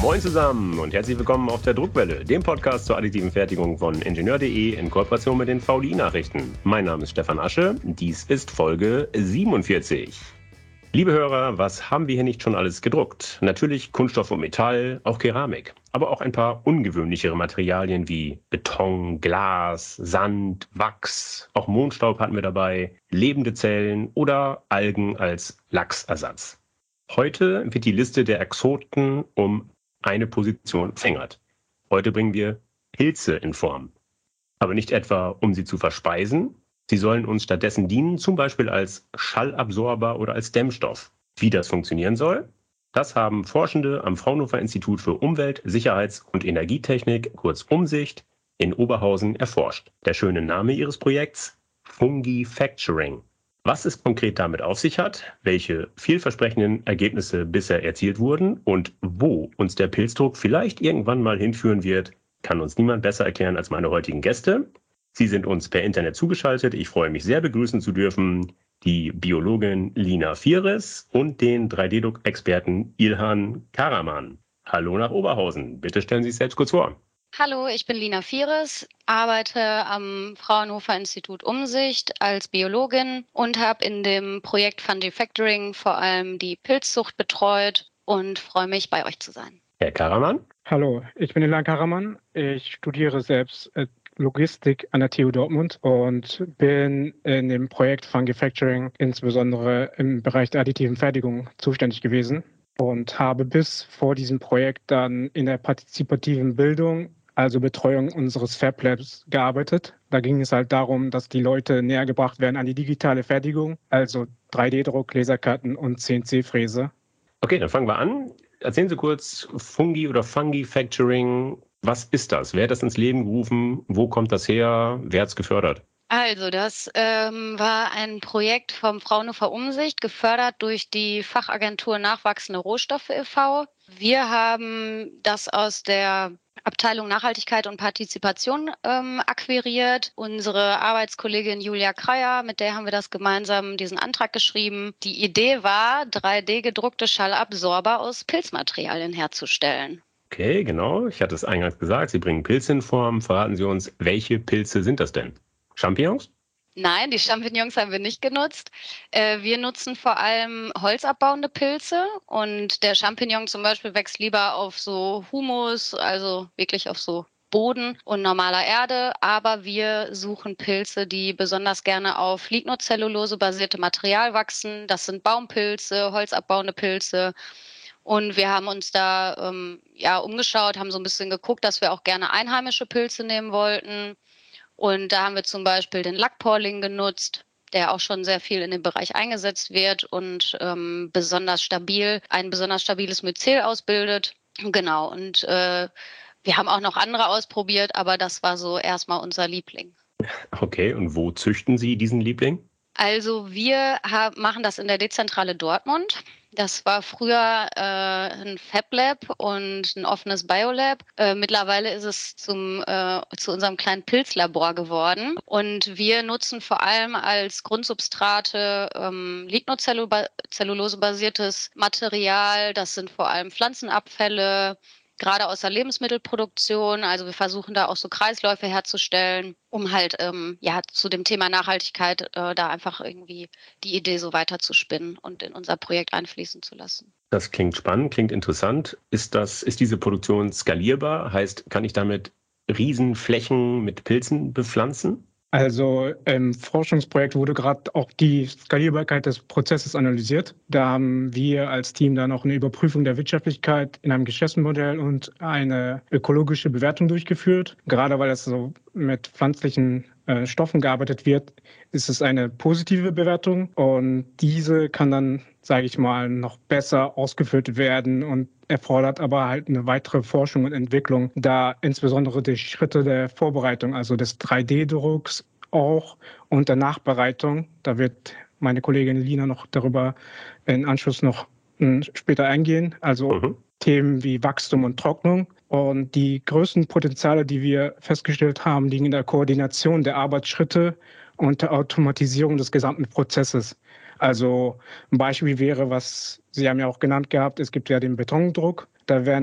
Moin zusammen und herzlich willkommen auf der Druckwelle, dem Podcast zur additiven Fertigung von Ingenieur.de in Kooperation mit den VDI-Nachrichten. Mein Name ist Stefan Asche, dies ist Folge 47. Liebe Hörer, was haben wir hier nicht schon alles gedruckt? Natürlich Kunststoff und Metall, auch Keramik, aber auch ein paar ungewöhnlichere Materialien wie Beton, Glas, Sand, Wachs, auch Mondstaub hatten wir dabei, lebende Zellen oder Algen als Lachsersatz. Heute wird die Liste der Exoten um eine Position verlängert. Heute bringen wir Pilze in Form. Aber nicht etwa, um sie zu verspeisen. Sie sollen uns stattdessen dienen, zum Beispiel als Schallabsorber oder als Dämmstoff. Wie das funktionieren soll, das haben Forschende am Fraunhofer Institut für Umwelt-, Sicherheits- und Energietechnik, kurz Umsicht, in Oberhausen erforscht. Der schöne Name ihres Projekts? Fungifacturing. Was es konkret damit auf sich hat, welche vielversprechenden Ergebnisse bisher erzielt wurden und wo uns der Pilzdruck vielleicht irgendwann mal hinführen wird, kann uns niemand besser erklären als meine heutigen Gäste. Sie sind uns per Internet zugeschaltet. Ich freue mich sehr, begrüßen zu dürfen die Biologin Lina Fieres und den 3D-Druck-Experten Ilhan Karaman. Hallo nach Oberhausen. Bitte stellen Sie sich selbst kurz vor. Hallo, ich bin Lina Fieres, arbeite am Fraunhofer Institut Umsicht als Biologin und habe in dem Projekt Fungifacturing vor allem die Pilzzucht betreut und freue mich, bei euch zu sein. Herr Karaman? Hallo, ich bin Ilhan Karaman. Ich studiere selbst Logistik an der TU Dortmund und bin in dem Projekt Fungifacturing insbesondere im Bereich der additiven Fertigung zuständig gewesen und habe bis vor diesem Projekt dann in der partizipativen Bildung, also Betreuung unseres Fab Labs, gearbeitet. Da ging es halt darum, dass die Leute näher gebracht werden an die digitale Fertigung, also 3D-Druck, Laserkarten und CNC-Fräse. Okay, dann fangen wir an. Erzählen Sie kurz Fungi oder Fungifacturing. Was ist das? Wer hat das ins Leben gerufen? Wo kommt das her? Wer hat es gefördert? Also das war ein Projekt vom Fraunhofer Umsicht, gefördert durch die Fachagentur Nachwachsende Rohstoffe e.V. Wir haben das aus der Abteilung Nachhaltigkeit und Partizipation akquiriert. Unsere Arbeitskollegin Julia Kreier, mit der haben wir das gemeinsam diesen Antrag geschrieben. Die Idee war, 3D-gedruckte Schallabsorber aus Pilzmaterialien herzustellen. Okay, genau. Ich hatte es eingangs gesagt, Sie bringen Pilze in Form. Verraten Sie uns, welche Pilze sind das denn? Champignons? Nein, die Champignons haben wir nicht genutzt. Wir nutzen vor allem holzabbauende Pilze und der Champignon zum Beispiel wächst lieber auf so Humus, also wirklich auf so Boden und normaler Erde. Aber wir suchen Pilze, die besonders gerne auf Lignocellulose-basierte Material wachsen. Das sind Baumpilze, holzabbauende Pilze. Und wir haben uns da umgeschaut, haben so ein bisschen geguckt, dass wir auch gerne einheimische Pilze nehmen wollten. Und da haben wir zum Beispiel den Lackporling genutzt, der auch schon sehr viel in dem Bereich eingesetzt wird und ein besonders stabiles Myzel ausbildet. Genau, und wir haben auch noch andere ausprobiert, aber das war so erstmal unser Liebling. Okay, und wo züchten Sie diesen Liebling? Also wir machen das in der Dezentrale Dortmund. Das war früher ein Fab Lab und ein offenes Biolab. Mittlerweile ist es zu unserem kleinen Pilzlabor geworden. Und wir nutzen vor allem als Grundsubstrate Lignocellulose-basiertes Material. Das sind vor allem Pflanzenabfälle, gerade aus der Lebensmittelproduktion. Also wir versuchen da auch so Kreisläufe herzustellen, um halt zu dem Thema Nachhaltigkeit da einfach irgendwie die Idee so weiter zu spinnen und in unser Projekt einfließen zu lassen. Das klingt spannend, klingt interessant. Ist diese Produktion skalierbar? Heißt, kann ich damit Riesenflächen mit Pilzen bepflanzen? Also im Forschungsprojekt wurde gerade auch die Skalierbarkeit des Prozesses analysiert. Da haben wir als Team dann auch eine Überprüfung der Wirtschaftlichkeit in einem Geschäftsmodell und eine ökologische Bewertung durchgeführt. Gerade weil es so mit pflanzlichen Stoffen gearbeitet wird, ist es eine positive Bewertung und diese kann dann, sage ich mal, noch besser ausgeführt werden und erfordert aber halt eine weitere Forschung und Entwicklung, da insbesondere die Schritte der Vorbereitung, also des 3D-Drucks auch und der Nachbereitung, da wird meine Kollegin Lina noch darüber in Anschluss noch später eingehen, also Themen wie Wachstum und Trocknung. Und die größten Potenziale, die wir festgestellt haben, liegen in der Koordination der Arbeitsschritte und der Automatisierung des gesamten Prozesses. Also ein Beispiel wäre, was Sie haben ja auch genannt gehabt, es gibt ja den Betondruck. Da werden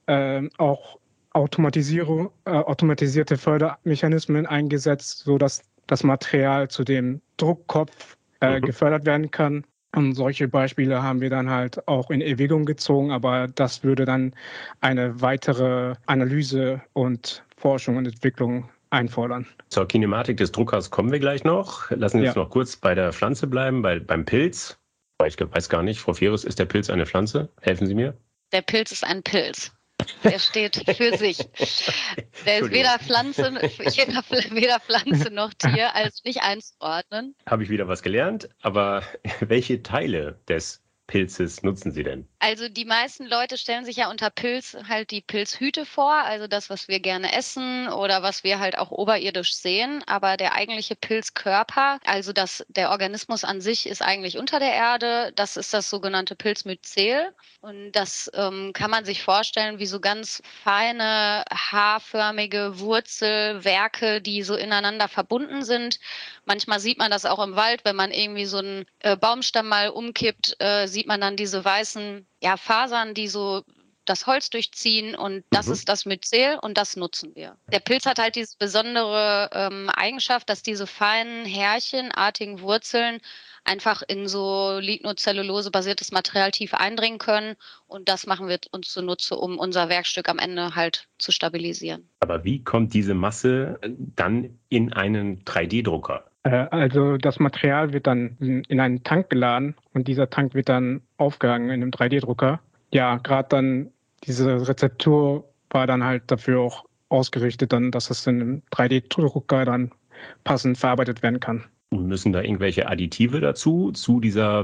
auch automatisierte Fördermechanismen eingesetzt, sodass das Material zu dem Druckkopf gefördert werden kann. Und solche Beispiele haben wir dann halt auch in Erwägung gezogen, aber das würde dann eine weitere Analyse und Forschung und Entwicklung einfordern. Zur Kinematik des Druckers kommen wir gleich noch. Lassen wir uns noch kurz bei der Pflanze bleiben, beim Pilz. Ich weiß gar nicht, Frau Ferus, ist der Pilz eine Pflanze? Helfen Sie mir. Der Pilz ist ein Pilz. Der steht für sich. Der ist weder Pflanze noch Tier, also nicht einzuordnen. Habe ich wieder was gelernt, aber welche Teile des Pilzes nutzen Sie denn? Also die meisten Leute stellen sich ja unter Pilz halt die Pilzhüte vor, also das, was wir gerne essen oder was wir halt auch oberirdisch sehen. Aber der eigentliche Pilzkörper, also der Organismus an sich ist eigentlich unter der Erde. Das ist das sogenannte Pilzmyzel. Und das kann man sich vorstellen wie so ganz feine, haarförmige Wurzelwerke, die so ineinander verbunden sind. Manchmal sieht man das auch im Wald, wenn man irgendwie so einen Baumstamm mal umkippt, sieht man dann diese weißen Fasern, die so das Holz durchziehen, und das ist das Myzel und das nutzen wir. Der Pilz hat halt diese besondere Eigenschaft, dass diese feinen, härchenartigen Wurzeln einfach in so Lignocellulose-basiertes Material tief eindringen können, und das machen wir uns zunutze, um unser Werkstück am Ende halt zu stabilisieren. Aber wie kommt diese Masse dann in einen 3D-Drucker? Also das Material wird dann in einen Tank geladen und dieser Tank wird dann aufgehangen in einem 3D-Drucker. Ja, gerade dann diese Rezeptur war dann halt dafür auch ausgerichtet, dann, dass es in einem 3D-Drucker dann passend verarbeitet werden kann. Müssen da irgendwelche Additive dazu, zu dieser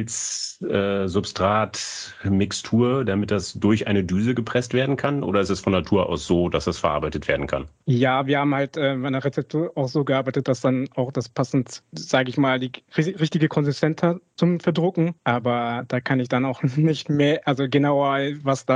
Pilz-Substrat-Mixtur, damit das durch eine Düse gepresst werden kann? Oder ist es von Natur aus so, dass das verarbeitet werden kann? Ja, wir haben halt an der Rezeptur auch so gearbeitet, dass dann auch das passend, sage ich mal, die richtige Konsistenz hat zum Verdrucken. Aber da kann ich dann auch nicht mehr, also genauer, was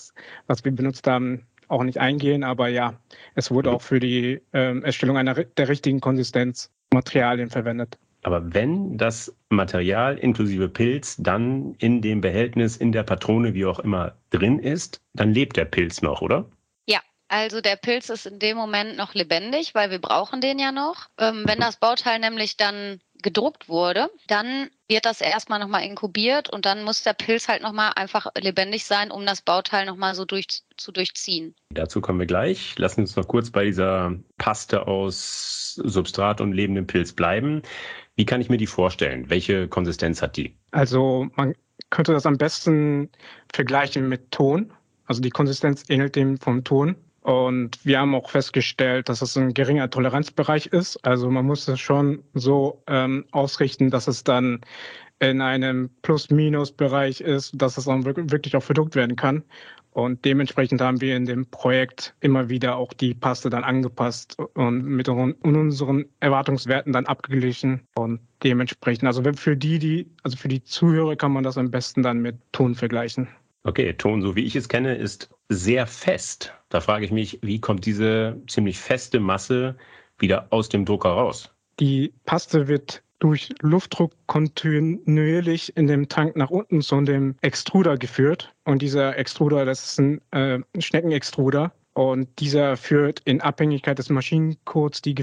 wir benutzt haben, auch nicht eingehen. Aber ja, es wurde auch für die Erstellung der richtigen Konsistenz Materialien verwendet. Aber wenn das Material inklusive Pilz dann in dem Behältnis, in der Patrone, wie auch immer, drin ist, dann lebt der Pilz noch, oder? Ja, also der Pilz ist in dem Moment noch lebendig, weil wir brauchen den ja noch. Wenn das Bauteil nämlich dann gedruckt wurde, dann wird das erstmal nochmal inkubiert und dann muss der Pilz halt nochmal einfach lebendig sein, um das Bauteil nochmal so zu durchziehen. Dazu kommen wir gleich. Lassen uns noch kurz bei dieser Paste aus Substrat und lebendem Pilz bleiben. Wie kann ich mir die vorstellen? Welche Konsistenz hat die? Also man könnte das am besten vergleichen mit Ton. Also die Konsistenz ähnelt dem vom Ton. Und wir haben auch festgestellt, dass es ein geringer Toleranzbereich ist. Also man muss es schon so ausrichten, dass es dann in einem Plus-Minus-Bereich ist, dass es dann wirklich auch verdruckt werden kann. Und dementsprechend haben wir in dem Projekt immer wieder auch die Paste dann angepasst und mit unseren Erwartungswerten dann abgeglichen. Und dementsprechend, also für die Zuhörer kann man das am besten dann mit Ton vergleichen. Okay, Ton, so wie ich es kenne, ist sehr fest. Da frage ich mich, wie kommt diese ziemlich feste Masse wieder aus dem Drucker raus? Die Paste wird durch Luftdruck kontinuierlich in dem Tank nach unten zu dem Extruder geführt. Und dieser Extruder, das ist ein Schneckenextruder. Und dieser führt in Abhängigkeit des Maschinencodes die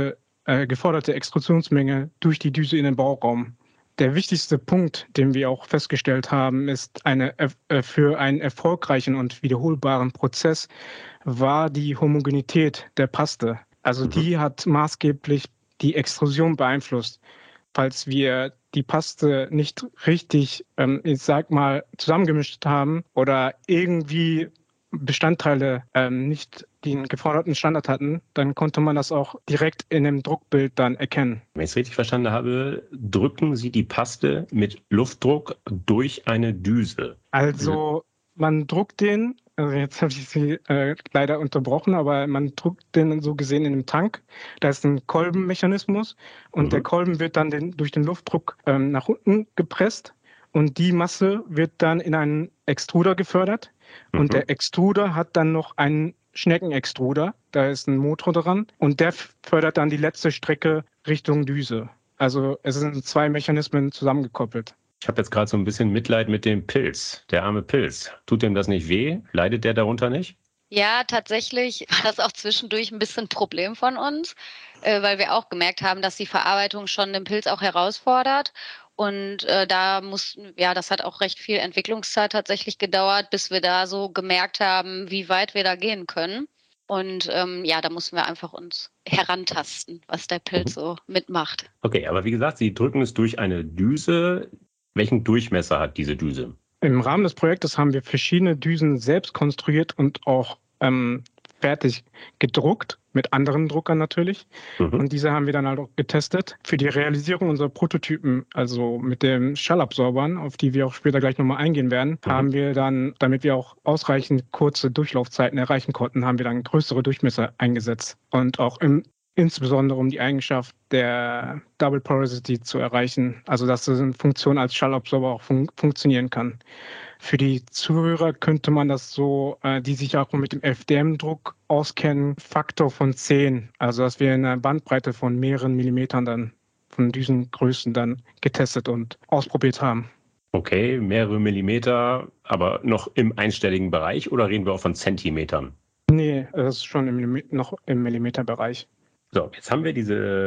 geforderte Extrusionsmenge durch die Düse in den Bauraum. Der wichtigste Punkt, den wir auch festgestellt haben, ist für einen erfolgreichen und wiederholbaren Prozess war die Homogenität der Paste. Also die hat maßgeblich die Extrusion beeinflusst. Falls wir die Paste nicht richtig, zusammengemischt haben oder irgendwie Bestandteile nicht den geforderten Standard hatten, dann konnte man das auch direkt in dem Druckbild dann erkennen. Wenn ich es richtig verstanden habe, drücken Sie die Paste mit Luftdruck durch eine Düse. Also man druckt den, also jetzt habe ich Sie leider unterbrochen, aber man druckt den so gesehen in einem Tank. Da ist ein Kolbenmechanismus und der Kolben wird dann durch den Luftdruck nach unten gepresst und die Masse wird dann in einen Extruder gefördert. Und der Extruder hat dann noch einen Schneckenextruder, da ist ein Motor dran und der fördert dann die letzte Strecke Richtung Düse. Also es sind zwei Mechanismen zusammengekoppelt. Ich habe jetzt gerade so ein bisschen Mitleid mit dem Pilz, der arme Pilz. Tut dem das nicht weh? Leidet der darunter nicht? Ja, tatsächlich war das auch zwischendurch ein bisschen 'n Problem von uns, weil wir auch gemerkt haben, dass die Verarbeitung schon den Pilz auch herausfordert. Und, da mussten ja, das hat auch recht viel Entwicklungszeit tatsächlich gedauert, bis wir da so gemerkt haben, wie weit wir da gehen können. Und, ja, da mussten wir einfach uns herantasten, was der Pilz Mhm. so mitmacht. Okay, aber wie gesagt, Sie drücken es durch eine Düse. Welchen Durchmesser hat diese Düse? Im Rahmen des Projektes haben wir verschiedene Düsen selbst konstruiert und auch fertig gedruckt, mit anderen Druckern natürlich. Mhm. Und diese haben wir dann halt auch getestet. Für die Realisierung unserer Prototypen, also mit den Schallabsorbern, auf die wir auch später gleich nochmal eingehen werden, Mhm. haben wir dann, damit wir auch ausreichend kurze Durchlaufzeiten erreichen konnten, haben wir dann größere Durchmesser eingesetzt. Und auch insbesondere um die Eigenschaft der Double Porosity zu erreichen, also dass diese Funktion als Schallabsorber auch funktionieren kann. Für die Zuhörer könnte man das so, die sich auch mit dem FDM-Druck auskennen, Faktor von 10. Also dass wir in einer Bandbreite von mehreren Millimetern dann von Düsengrößen dann getestet und ausprobiert haben. Okay, mehrere Millimeter, aber noch im einstelligen Bereich oder reden wir auch von Zentimetern? Nee, das ist schon noch im Millimeterbereich. So, jetzt haben wir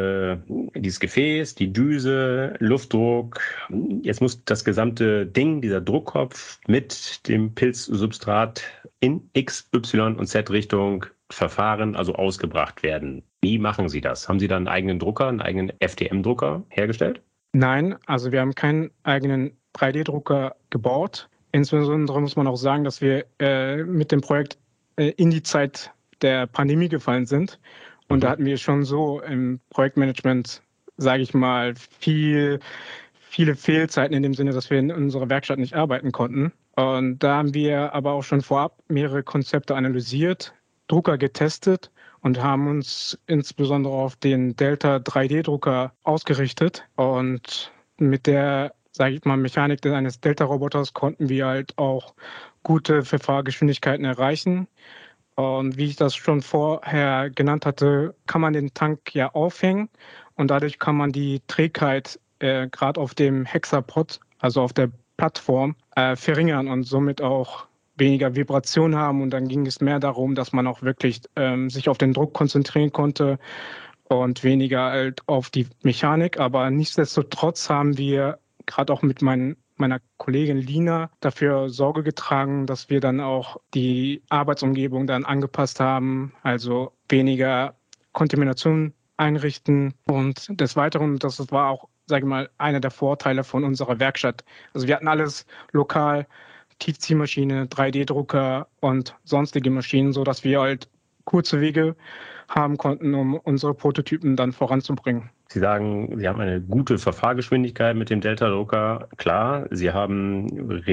dieses Gefäß, die Düse, Luftdruck. Jetzt muss das gesamte Ding, dieser Druckkopf mit dem Pilzsubstrat in X, Y und Z-Richtung verfahren, also ausgebracht werden. Wie machen Sie das? Haben Sie da einen eigenen Drucker, einen eigenen FDM-Drucker hergestellt? Nein, also wir haben keinen eigenen 3D-Drucker gebaut. Insbesondere muss man auch sagen, dass wir mit dem Projekt in die Zeit der Pandemie gefallen sind. Und da Mhm. hatten wir schon so im Projektmanagement, sage ich mal, viele Fehlzeiten in dem Sinne, dass wir in unserer Werkstatt nicht arbeiten konnten. Und da haben wir aber auch schon vorab mehrere Konzepte analysiert, Drucker getestet und haben uns insbesondere auf den Delta 3D-Drucker ausgerichtet. Und mit der, sage ich mal, Mechanik eines Delta-Roboters konnten wir halt auch gute Verfahrgeschwindigkeiten erreichen. Und wie ich das schon vorher genannt hatte, kann man den Tank ja aufhängen und dadurch kann man die Trägheit gerade auf dem Hexapod, also auf der Plattform, verringern und somit auch weniger Vibration haben. Und dann ging es mehr darum, dass man auch wirklich sich auf den Druck konzentrieren konnte und weniger halt auf die Mechanik. Aber nichtsdestotrotz haben wir gerade auch mit meiner Kollegin Lina dafür Sorge getragen, dass wir dann auch die Arbeitsumgebung dann angepasst haben, also weniger Kontamination einrichten. Und des Weiteren, das war auch, sage ich mal, einer der Vorteile von unserer Werkstatt. Also wir hatten alles lokal, Tiefziehmaschine, 3D-Drucker und sonstige Maschinen, sodass wir halt kurze Wege haben konnten, um unsere Prototypen dann voranzubringen. Sie sagen, Sie haben eine gute Verfahrgeschwindigkeit mit dem Delta-Drucker. Klar, Sie haben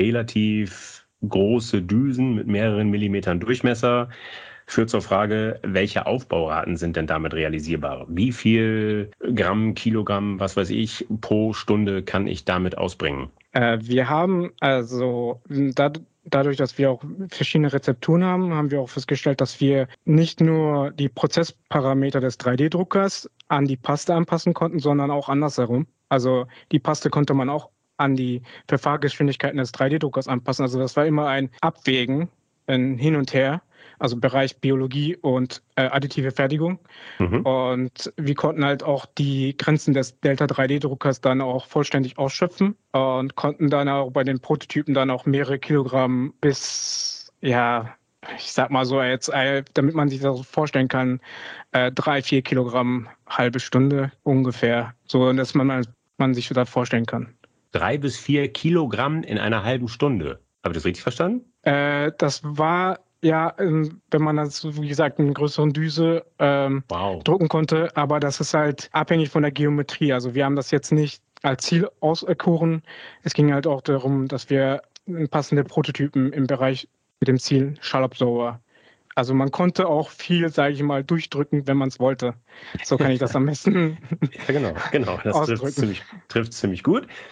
relativ große Düsen mit mehreren Millimetern Durchmesser. Führt zur Frage, welche Aufbauraten sind denn damit realisierbar? Wie viel Gramm, Kilogramm, was weiß ich, pro Stunde kann ich damit ausbringen? Wir haben also dadurch, dass wir auch verschiedene Rezepturen haben, haben wir auch festgestellt, dass wir nicht nur die Prozessparameter des 3D-Druckers an die Paste anpassen konnten, sondern auch andersherum. Also die Paste konnte man auch an die Verfahrgeschwindigkeiten des 3D-Druckers anpassen. Also das war immer ein Abwägen, ein Hin und Her, also Bereich Biologie und additive Fertigung. Mhm. Und wir konnten halt auch die Grenzen des Delta 3D-Druckers dann auch vollständig ausschöpfen und konnten dann auch bei den Prototypen dann auch mehrere Kilogramm bis, ja, ich sag mal so jetzt, damit man sich das so vorstellen kann, 3, 4 Kilogramm halbe Stunde ungefähr, so dass man sich das vorstellen kann. 3 bis 4 Kilogramm in einer halben Stunde. Habe ich das richtig verstanden? Das war ja, wenn man das, wie gesagt, in einer größeren Düse Wow. drucken konnte, aber das ist halt abhängig von der Geometrie. Also wir haben das jetzt nicht als Ziel auserkoren. Es ging halt auch darum, dass wir passende Prototypen im Bereich mit dem Ziel Schallabsorber. Also man konnte auch viel, sage ich mal, durchdrücken, wenn man es wollte. So kann ich das am besten Ja, genau. Das ausdrücken. trifft ziemlich gut.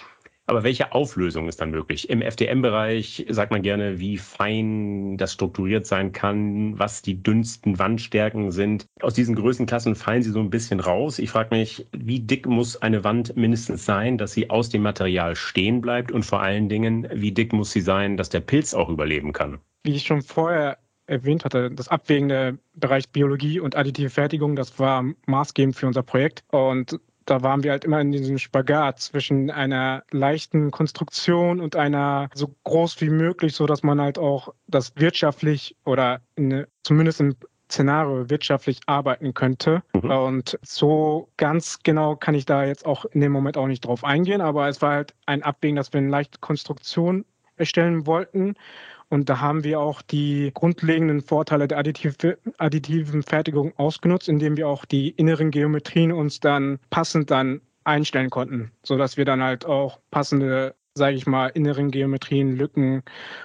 Aber welche Auflösung ist dann möglich? Im FDM-Bereich sagt man gerne, wie fein das strukturiert sein kann, was die dünnsten Wandstärken sind. Aus diesen Größenklassen fallen sie so ein bisschen raus. Ich frage mich, wie dick muss eine Wand mindestens sein, dass sie aus dem Material stehen bleibt? Und vor allen Dingen, wie dick muss sie sein, dass der Pilz auch überleben kann? Wie ich schon vorher erwähnt hatte, das abwägende Bereich Biologie und additive Fertigung, das war maßgebend für unser Projekt. Und da waren wir halt immer in diesem Spagat zwischen einer leichten Konstruktion und einer so groß wie möglich, so dass man halt auch das wirtschaftlich oder zumindest im Szenario wirtschaftlich arbeiten könnte. Und so ganz genau kann ich da jetzt auch in dem Moment auch nicht drauf eingehen, aber es war halt ein Abwägen, dass wir eine leichte Konstruktion erstellen wollten. Und da haben wir auch die grundlegenden Vorteile der additiven Fertigung ausgenutzt, indem wir auch die inneren Geometrien uns dann passend dann einstellen konnten, sodass wir dann halt auch passende, sage ich mal, inneren Geometrien, Lücken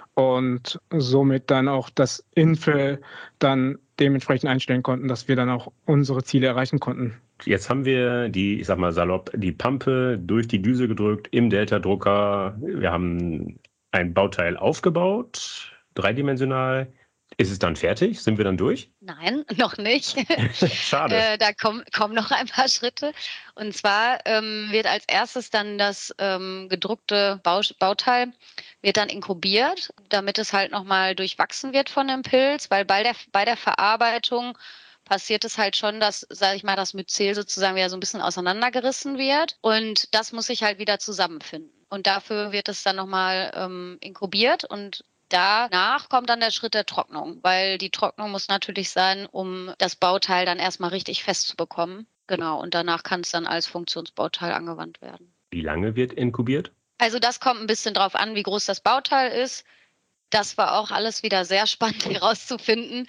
und somit dann auch das Infill dann dementsprechend einstellen konnten, dass wir dann auch unsere Ziele erreichen konnten. Jetzt haben wir die, ich sag mal salopp, die Pampe durch die Düse gedrückt im Delta-Drucker. Wir haben ein Bauteil aufgebaut, dreidimensional. Ist es dann fertig? Sind wir dann durch? Nein, noch nicht. Schade. Da kommen noch ein paar Schritte. Und zwar wird als erstes dann das gedruckte Bauteil wird dann inkubiert, damit es halt nochmal durchwachsen wird von dem Pilz, weil bei der Verarbeitung passiert es halt schon, dass, sage ich mal, das Myzel sozusagen wieder so ein bisschen auseinandergerissen wird. Und das muss sich halt wieder zusammenfinden. Und dafür wird es dann nochmal inkubiert und danach kommt dann der Schritt der Trocknung, weil die Trocknung muss natürlich sein, um das Bauteil dann erstmal richtig festzubekommen. Genau, und danach kann es dann als Funktionsbauteil angewandt werden. Wie lange wird inkubiert? Also das kommt ein bisschen drauf an, wie groß das Bauteil ist. Das war auch alles wieder sehr spannend herauszufinden,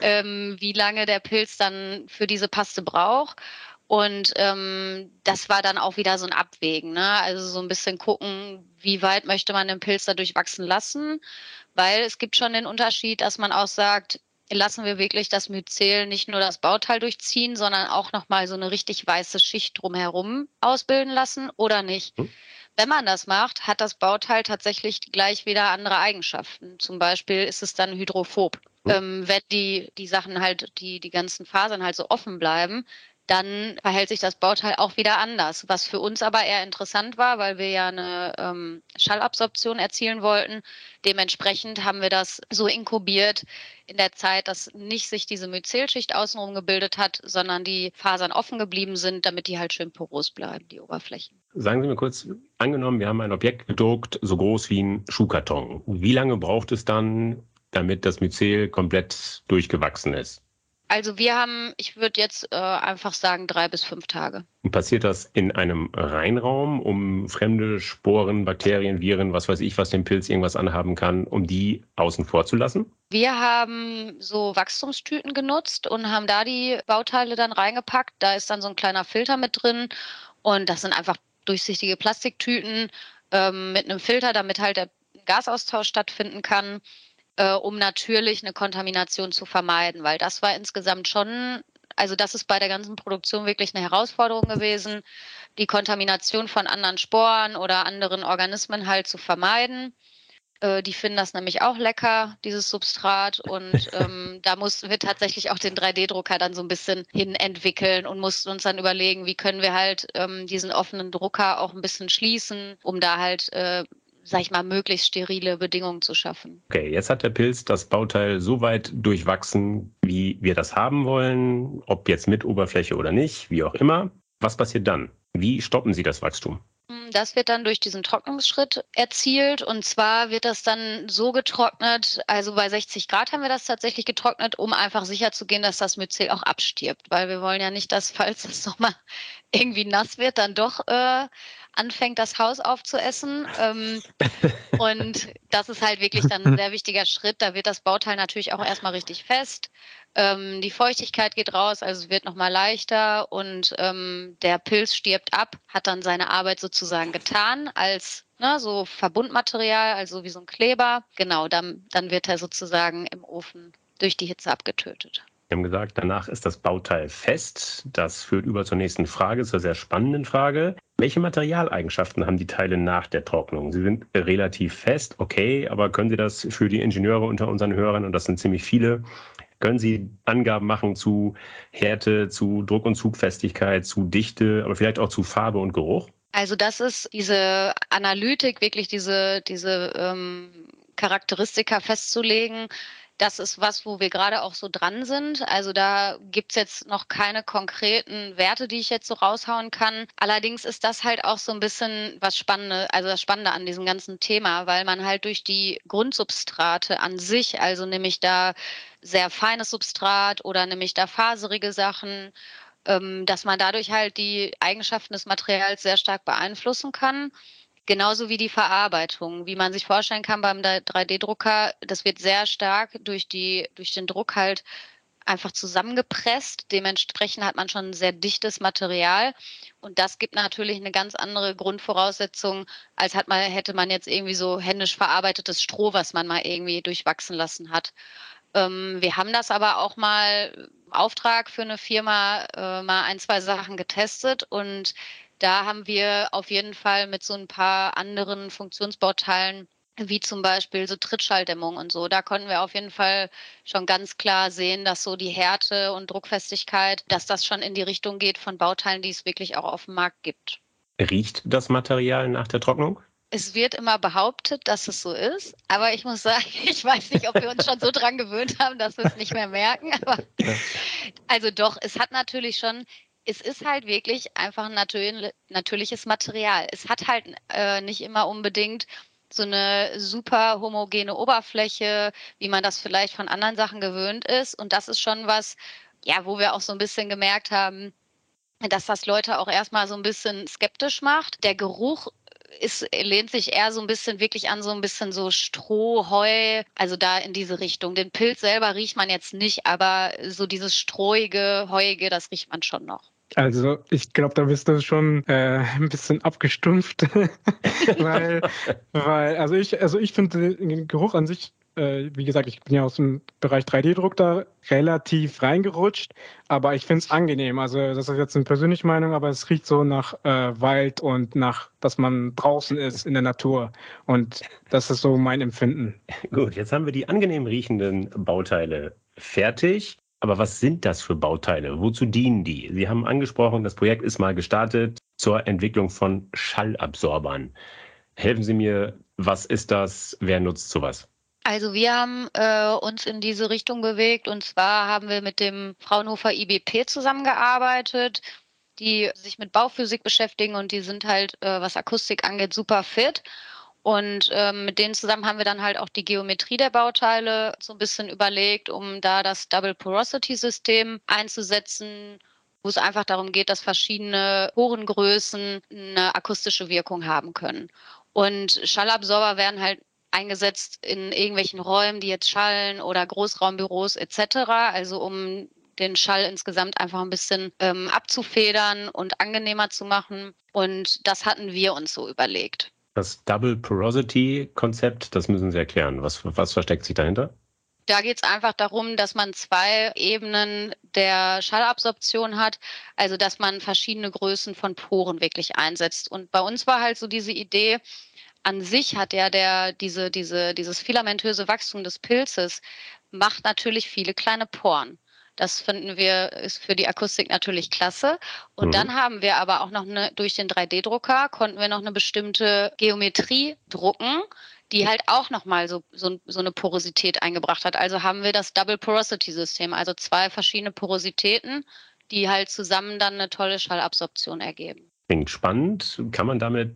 wie lange der Pilz dann für diese Paste braucht. Und das war dann auch wieder so ein Abwägen, ne? Also so ein bisschen gucken, wie weit möchte man den Pilz da durchwachsen lassen. Weil es gibt schon den Unterschied, dass man auch sagt, lassen wir wirklich das Myzel nicht nur das Bauteil durchziehen, sondern auch nochmal so eine richtig weiße Schicht drumherum ausbilden lassen oder nicht. Wenn man das macht, hat das Bauteil tatsächlich gleich wieder andere Eigenschaften. Zum Beispiel ist es dann hydrophob. Wenn die Sachen halt, die ganzen Fasern halt so offen bleiben, dann verhält sich das Bauteil auch wieder anders. Was für uns aber eher interessant war, weil wir ja eine Schallabsorption erzielen wollten. Dementsprechend haben wir das so inkubiert in der Zeit, dass nicht sich diese Myzelschicht außenrum gebildet hat, sondern die Fasern offen geblieben sind, damit die halt schön porös bleiben, die Oberflächen. Sagen Sie mir kurz, angenommen, wir haben ein Objekt gedruckt, so groß wie ein Schuhkarton. Wie lange braucht es dann, damit das Myzel komplett durchgewachsen ist? Also wir haben, ich würde jetzt einfach sagen, 3 bis 5 Tage. Und passiert das in einem Reinraum, um fremde Sporen, Bakterien, Viren, was weiß ich, was dem Pilz irgendwas anhaben kann, um die außen vor zu lassen? Wir haben so Wachstumstüten genutzt und haben da die Bauteile dann reingepackt. Da ist dann so ein kleiner Filter mit drin und das sind einfach durchsichtige Plastiktüten mit einem Filter, damit halt der Gasaustausch stattfinden kann, um natürlich eine Kontamination zu vermeiden, weil das war insgesamt schon, also das ist bei der ganzen Produktion wirklich eine Herausforderung gewesen, die Kontamination von anderen Sporen oder anderen Organismen halt zu vermeiden. Die finden das nämlich auch lecker, dieses Substrat. Und da mussten wir tatsächlich auch den 3D-Drucker dann so ein bisschen hin entwickeln und mussten uns dann überlegen, wie können wir halt diesen offenen Drucker auch ein bisschen schließen, um da halt sag ich mal, möglichst sterile Bedingungen zu schaffen. Okay, jetzt hat der Pilz das Bauteil so weit durchwachsen, wie wir das haben wollen, ob jetzt mit Oberfläche oder nicht, wie auch immer. Was passiert dann? Wie stoppen Sie das Wachstum? Das wird dann durch diesen Trocknungsschritt erzielt und zwar wird das dann so getrocknet, also bei 60 Grad haben wir das tatsächlich getrocknet, um einfach sicherzugehen, dass das Myzel auch abstirbt, weil wir wollen ja nicht, dass, falls es nochmal irgendwie nass wird, dann doch anfängt, das Haus aufzuessen. Und das ist halt wirklich dann ein sehr wichtiger Schritt. Da wird das Bauteil natürlich auch erstmal richtig fest. Die Feuchtigkeit geht raus, also es wird nochmal leichter und der Pilz stirbt ab, hat dann seine Arbeit sozusagen getan als so Verbundmaterial, also wie so ein Kleber. Genau, dann wird er sozusagen im Ofen durch die Hitze abgetötet. Wir haben gesagt, danach ist das Bauteil fest. Das führt über zur nächsten Frage, zur sehr spannenden Frage. Welche Materialeigenschaften haben die Teile nach der Trocknung? Sie sind relativ fest, okay, aber können Sie das für die Ingenieure unter unseren Hörern, und das sind ziemlich viele, können Sie Angaben machen zu Härte, zu Druck- und Zugfestigkeit, zu Dichte, aber vielleicht auch zu Farbe und Geruch? Also das ist diese Analytik, wirklich diese Charakteristika festzulegen. Das ist was, wo wir gerade auch so dran sind. Also da gibt's jetzt noch keine konkreten Werte, die ich jetzt so raushauen kann. Allerdings ist das halt auch so ein bisschen was Spannende, also das Spannende an diesem ganzen Thema, weil man halt durch die Grundsubstrate an sich, also nämlich da sehr feines Substrat oder nämlich da faserige Sachen, dass man dadurch halt die Eigenschaften des Materials sehr stark beeinflussen kann. Genauso wie die Verarbeitung. Wie man sich vorstellen kann beim 3D-Drucker, das wird sehr stark durch den Druck halt einfach zusammengepresst. Dementsprechend hat man schon ein sehr dichtes Material. Und das gibt natürlich eine ganz andere Grundvoraussetzung, als hätte man jetzt irgendwie so händisch verarbeitetes Stroh, was man mal irgendwie durchwachsen lassen hat. Wir haben das aber auch mal im Auftrag für eine Firma mal ein, zwei Sachen getestet und da haben wir auf jeden Fall mit so ein paar anderen Funktionsbauteilen, wie zum Beispiel so Trittschalldämmung und so, da konnten wir auf jeden Fall schon ganz klar sehen, dass so die Härte und Druckfestigkeit, dass das schon in die Richtung geht von Bauteilen, die es wirklich auch auf dem Markt gibt. Riecht das Material nach der Trocknung? Es wird immer behauptet, dass es so ist, aber ich muss sagen, ich weiß nicht, ob wir uns schon so dran gewöhnt haben, dass wir es nicht mehr merken. Aber also doch, es ist halt wirklich einfach ein natürliches Material. Es hat halt nicht immer unbedingt so eine super homogene Oberfläche, wie man das vielleicht von anderen Sachen gewöhnt ist. Und das ist schon was, ja, wo wir auch so ein bisschen gemerkt haben, dass das Leute auch erstmal so ein bisschen skeptisch macht. Der Geruch lehnt sich eher so ein bisschen wirklich an so ein bisschen so Stroh, Heu, also da in diese Richtung. Den Pilz selber riecht man jetzt nicht, aber so dieses Strohige, Heuige, das riecht man schon noch. Also ich glaube, da bist du schon ein bisschen abgestumpft, weil, ich finde den Geruch an sich, wie gesagt, ich bin ja aus dem Bereich 3D-Druck da relativ reingerutscht, aber ich finde es angenehm. Also das ist jetzt eine persönliche Meinung, aber es riecht so nach Wald und nach, dass man draußen ist in der Natur. Und das ist so mein Empfinden. Gut, jetzt haben wir die angenehm riechenden Bauteile fertig. Aber was sind das für Bauteile? Wozu dienen die? Sie haben angesprochen, das Projekt ist mal gestartet zur Entwicklung von Schallabsorbern. Helfen Sie mir, was ist das? Wer nutzt sowas? Also wir haben uns in diese Richtung bewegt und zwar haben wir mit dem Fraunhofer IBP zusammengearbeitet, die sich mit Bauphysik beschäftigen und die sind halt, was Akustik angeht, super fit. Und mit denen zusammen haben wir dann halt auch die Geometrie der Bauteile so ein bisschen überlegt, um da das Double Porosity System einzusetzen, wo es einfach darum geht, dass verschiedene Porengrößen eine akustische Wirkung haben können. Und Schallabsorber werden halt eingesetzt in irgendwelchen Räumen, die jetzt schallen oder Großraumbüros etc. Also um den Schall insgesamt einfach ein bisschen abzufedern und angenehmer zu machen. Und das hatten wir uns so überlegt. Das Double Porosity-Konzept, das müssen Sie erklären. Was versteckt sich dahinter? Da geht es einfach darum, dass man zwei Ebenen der Schallabsorption hat, also dass man verschiedene Größen von Poren wirklich einsetzt. Und bei uns war halt so diese Idee, an sich hat ja dieses filamentöse Wachstum des Pilzes macht natürlich viele kleine Poren. Das finden wir, ist für die Akustik natürlich klasse. Und dann haben wir aber auch noch durch den 3D-Drucker konnten wir noch eine bestimmte Geometrie drucken, die halt auch nochmal so eine Porosität eingebracht hat. Also haben wir das Double Porosity System, also zwei verschiedene Porositäten, die halt zusammen dann eine tolle Schallabsorption ergeben. Klingt spannend. Kann man damit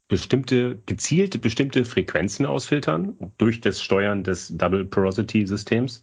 gezielt bestimmte Frequenzen ausfiltern durch das Steuern des Double Porosity Systems?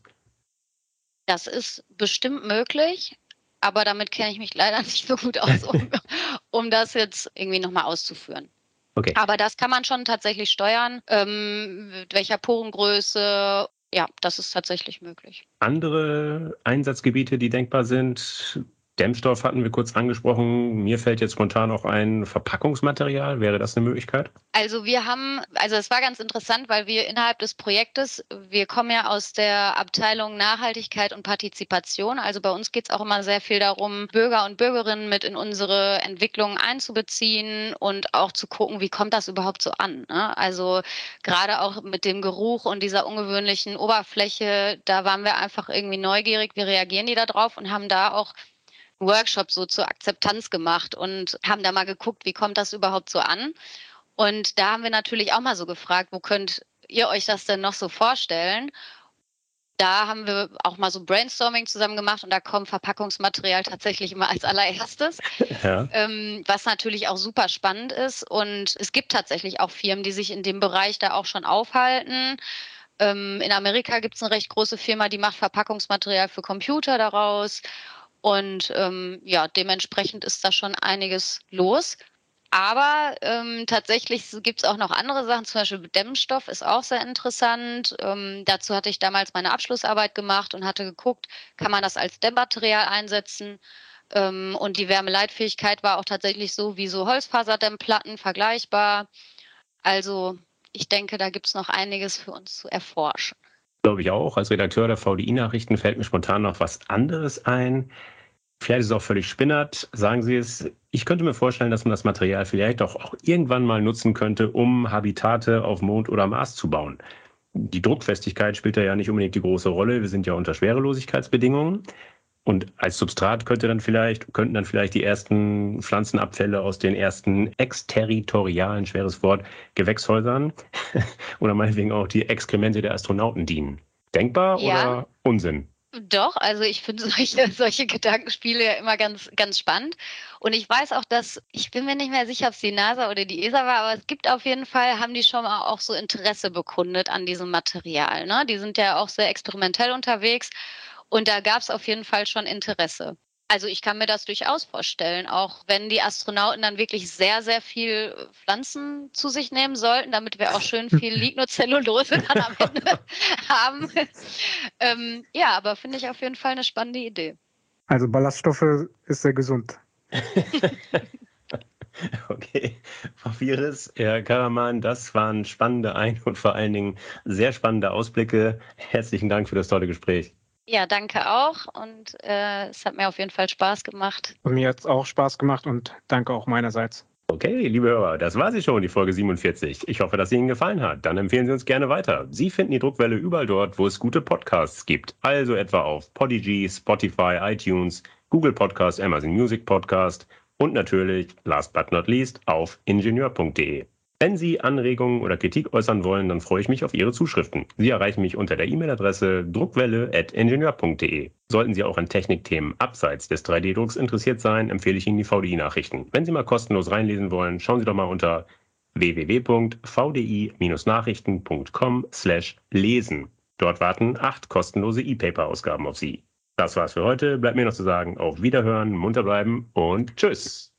Das ist bestimmt möglich, aber damit kenne ich mich leider nicht so gut aus, um das jetzt irgendwie nochmal auszuführen. Okay. Aber das kann man schon tatsächlich steuern, mit welcher Porengröße. Ja, das ist tatsächlich möglich. Andere Einsatzgebiete, die denkbar sind, Dämmstoff hatten wir kurz angesprochen. Mir fällt jetzt spontan auch ein Verpackungsmaterial. Wäre das eine Möglichkeit? Also es war ganz interessant, weil wir innerhalb des Projektes, wir kommen ja aus der Abteilung Nachhaltigkeit und Partizipation. Also bei uns geht es auch immer sehr viel darum, Bürger und Bürgerinnen mit in unsere Entwicklung einzubeziehen und auch zu gucken, wie kommt das überhaupt so an, ne? Also gerade auch mit dem Geruch und dieser ungewöhnlichen Oberfläche, da waren wir einfach irgendwie neugierig, wie reagieren die da drauf und haben da auch Workshop so zur Akzeptanz gemacht und haben da mal geguckt, wie kommt das überhaupt so an? Und da haben wir natürlich auch mal so gefragt, wo könnt ihr euch das denn noch so vorstellen? Da haben wir auch mal so Brainstorming zusammen gemacht und da kommt Verpackungsmaterial tatsächlich immer als allererstes, Ja. was natürlich auch super spannend ist. Und es gibt tatsächlich auch Firmen, die sich in dem Bereich da auch schon aufhalten. In Amerika gibt es eine recht große Firma, die macht Verpackungsmaterial für Computer daraus. Und ja, dementsprechend ist da schon einiges los. Aber tatsächlich gibt es auch noch andere Sachen, zum Beispiel Dämmstoff ist auch sehr interessant. Dazu hatte ich damals meine Abschlussarbeit gemacht und hatte geguckt, kann man das als Dämmmaterial einsetzen? Und die Wärmeleitfähigkeit war auch tatsächlich so wie so Holzfaserdämmplatten vergleichbar. Also ich denke, da gibt es noch einiges für uns zu erforschen. Glaube ich auch. Als Redakteur der VDI-Nachrichten fällt mir spontan noch was anderes ein. Vielleicht ist es auch völlig spinnert, sagen Sie es. Ich könnte mir vorstellen, dass man das Material vielleicht auch irgendwann mal nutzen könnte, um Habitate auf Mond oder Mars zu bauen. Die Druckfestigkeit spielt da ja nicht unbedingt die große Rolle. Wir sind ja unter Schwerelosigkeitsbedingungen. Und als Substrat könnten dann vielleicht die ersten Pflanzenabfälle aus den ersten exterritorialen, schweres Wort, Gewächshäusern oder meinetwegen auch die Exkremente der Astronauten dienen. Denkbar Ja. oder Unsinn? Doch, also ich finde solche Gedankenspiele ja immer ganz, ganz spannend. Und ich weiß auch, ich bin mir nicht mehr sicher, ob es die NASA oder die ESA war, aber es gibt auf jeden Fall, haben die schon mal auch so Interesse bekundet an diesem Material, ne? Die sind ja auch sehr experimentell unterwegs und da gab es auf jeden Fall schon Interesse. Also ich kann mir das durchaus vorstellen, auch wenn die Astronauten dann wirklich sehr, sehr viel Pflanzen zu sich nehmen sollten, damit wir auch schön viel Lignocellulose dann am Ende haben. Ja, aber finde ich auf jeden Fall eine spannende Idee. Also Ballaststoffe ist sehr gesund. Okay, Frau Vieres, Herr Karaman, das waren spannende und vor allen Dingen sehr spannende Ausblicke. Herzlichen Dank für das tolle Gespräch. Ja, danke auch und es hat mir auf jeden Fall Spaß gemacht. Und mir hat es auch Spaß gemacht und danke auch meinerseits. Okay, liebe Hörer, das war sie schon, die Folge 47. Ich hoffe, dass sie Ihnen gefallen hat. Dann empfehlen Sie uns gerne weiter. Sie finden die Druckwelle überall dort, wo es gute Podcasts gibt. Also etwa auf Podigy, Spotify, iTunes, Google Podcast, Amazon Music Podcast und natürlich, last but not least, auf ingenieur.de. Wenn Sie Anregungen oder Kritik äußern wollen, dann freue ich mich auf Ihre Zuschriften. Sie erreichen mich unter der E-Mail-Adresse druckwelle@ingenieur.de. Sollten Sie auch an Technikthemen abseits des 3D-Drucks interessiert sein, empfehle ich Ihnen die VDI-Nachrichten. Wenn Sie mal kostenlos reinlesen wollen, schauen Sie doch mal unter www.vdi-nachrichten.com/lesen. Dort warten 8 kostenlose E-Paper-Ausgaben auf Sie. Das war's für heute. Bleibt mir noch zu sagen, auf Wiederhören, munter bleiben und tschüss.